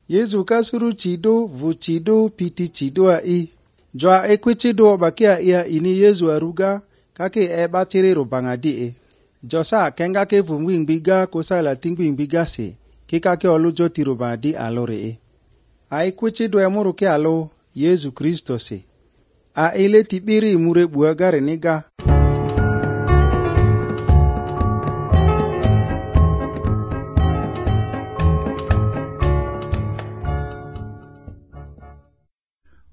Yesu kasuru chido vu chido piti chido a I. Joa ekwe chido bakia ia ini Yesu aruga kake eba chiri rubanga di e. Josa kenga ke vumwing biga kosa la tingwing biga se. Kikake olujo tirubanga di alore e. A ekwe chido emuru ke alo Yesu Kristo se. A ile tibiri mure buagare niga.